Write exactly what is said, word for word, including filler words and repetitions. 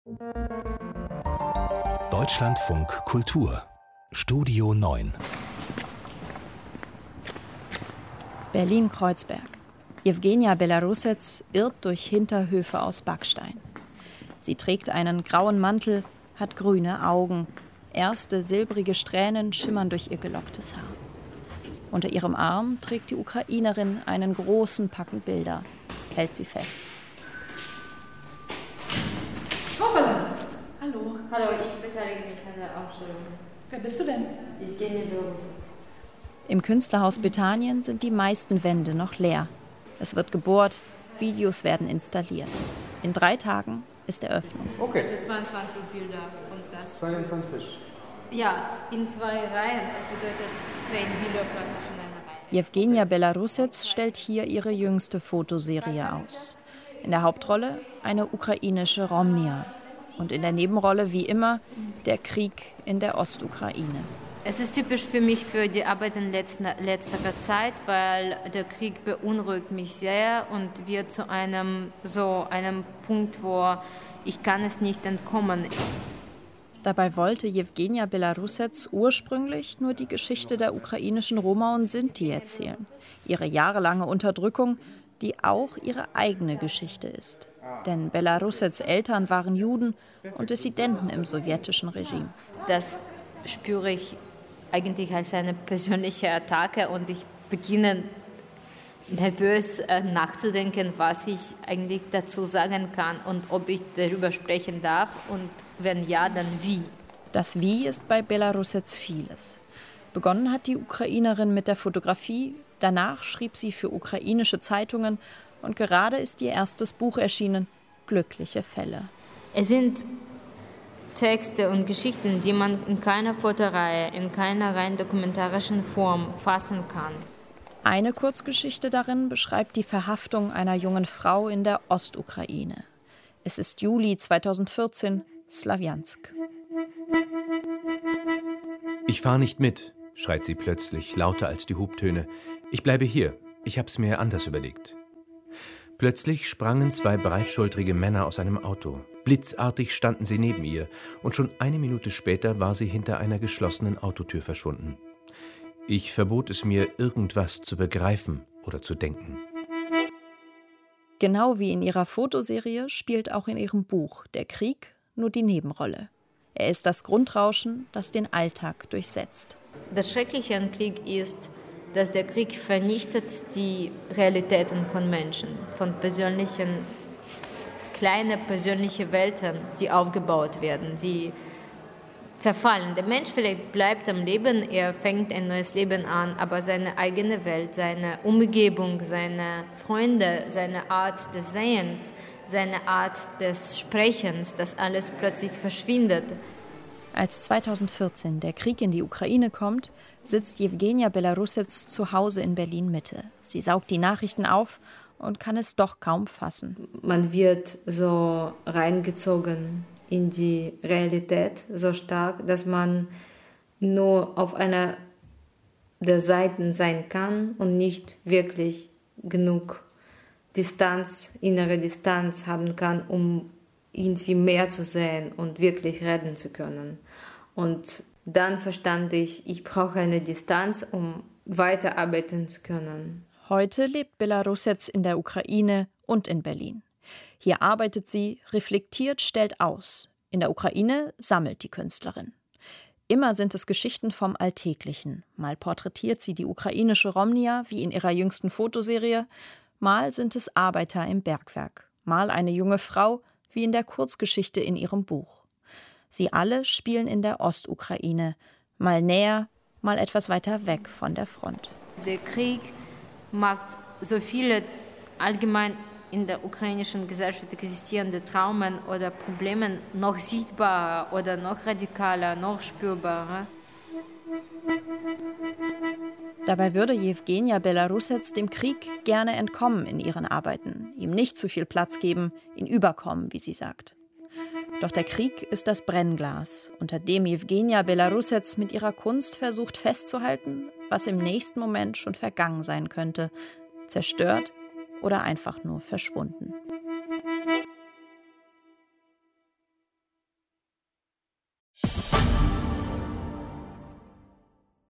Deutschlandfunk Kultur Studio neun Berlin-Kreuzberg. Jewgenia Belarusec irrt durch Hinterhöfe aus Backstein. Sie trägt einen grauen Mantel, hat grüne Augen. Erste silbrige Strähnen schimmern durch ihr gelocktes Haar. Unter ihrem Arm trägt die Ukrainerin einen großen Packen Bilder, hält sie fest. Hoppala! Hallo. Hallo, ich beteilige mich an der Ausstellung. Wer bist du denn? Jewgenia Belarusec. Im Künstlerhaus Bethanien sind die meisten Wände noch leer. Es wird gebohrt, Videos werden installiert. In drei Tagen ist Eröffnung. Okay. Also zweiundzwanzig Bilder und das. zweiundzwanzig? Ja, in zwei Reihen. Das bedeutet zehn Bilder praktisch in einer Reihe. Jewgenia Belarusec stellt hier ihre jüngste Fotoserie aus. In der Hauptrolle eine ukrainische Romnia. Und in der Nebenrolle, wie immer, der Krieg in der Ostukraine. Es ist typisch für mich für die Arbeit in letzter, letzter Zeit, weil der Krieg beunruhigt mich sehr und wird zu einem, so einem Punkt, wo ich kann es nicht entkommen. Dabei wollte Jewgenia Belarusec ursprünglich nur die Geschichte der ukrainischen Roma und Sinti erzählen. Ihre jahrelange Unterdrückung, die auch ihre eigene Geschichte ist. Denn Belarusecs Eltern waren Juden und Dissidenten im sowjetischen Regime. Das spüre ich eigentlich als eine persönliche Attacke und ich beginne nervös äh, nachzudenken, was ich eigentlich dazu sagen kann und ob ich darüber sprechen darf und wenn ja, dann wie. Das Wie ist bei Belarusec vieles. Begonnen hat die Ukrainerin mit der Fotografie, danach schrieb sie für ukrainische Zeitungen und gerade ist ihr erstes Buch erschienen, Glückliche Fälle. Es sind Texte und Geschichten, die man in keiner Fotoreihe, in keiner rein dokumentarischen Form fassen kann. Eine Kurzgeschichte darin beschreibt die Verhaftung einer jungen Frau in der Ostukraine. Es ist Juli zweitausendvierzehn, Slawjansk. Ich fahre nicht mit, schreit sie plötzlich, lauter als die Hubtöne. Ich bleibe hier, ich hab's mir anders überlegt. Plötzlich sprangen zwei breitschultrige Männer aus einem Auto. Blitzartig standen sie neben ihr und schon eine Minute später war sie hinter einer geschlossenen Autotür verschwunden. Ich verbot es mir, irgendwas zu begreifen oder zu denken. Genau wie in ihrer Fotoserie spielt auch in ihrem Buch der Krieg nur die Nebenrolle. Er ist das Grundrauschen, das den Alltag durchsetzt. Das Schreckliche am Krieg ist, dass der Krieg vernichtet die Realitäten von Menschen, von persönlichen, kleine persönliche Welten, die aufgebaut werden, die zerfallen. Der Mensch vielleicht bleibt am Leben, er fängt ein neues Leben an, aber seine eigene Welt, seine Umgebung, seine Freunde, seine Art des Sehens, seine Art des Sprechens, das alles plötzlich verschwindet. Als zweitausendvierzehn der Krieg in die Ukraine kommt, sitzt Jewgenia Belarusec zu Hause in Berlin-Mitte. Sie saugt die Nachrichten auf und kann es doch kaum fassen. Man wird so reingezogen in die Realität so stark, dass man nur auf einer der Seiten sein kann und nicht wirklich genug Distanz, innere Distanz haben kann, um irgendwie mehr zu sehen und wirklich reden zu können. Und dann verstand ich, ich brauche eine Distanz, um weiterarbeiten zu können. Heute lebt Belarusec in der Ukraine und in Berlin. Hier arbeitet sie, reflektiert, stellt aus. In der Ukraine sammelt die Künstlerin. Immer sind es Geschichten vom Alltäglichen. Mal porträtiert sie die ukrainische Romnia, wie in ihrer jüngsten Fotoserie. Mal sind es Arbeiter im Bergwerk. Mal eine junge Frau, wie in der Kurzgeschichte in ihrem Buch. Sie alle spielen in der Ostukraine. Mal näher, mal etwas weiter weg von der Front. Der Krieg macht so viele allgemein in der ukrainischen Gesellschaft existierende Traumen oder Probleme noch sichtbarer oder noch radikaler, noch spürbarer. Dabei würde Jewgenia Belarusec dem Krieg gerne entkommen in ihren Arbeiten, ihm nicht zu viel Platz geben, ihn überkommen, wie sie sagt. Doch der Krieg ist das Brennglas, unter dem Jewgenia Belarusec mit ihrer Kunst versucht festzuhalten, was im nächsten Moment schon vergangen sein könnte, zerstört oder einfach nur verschwunden.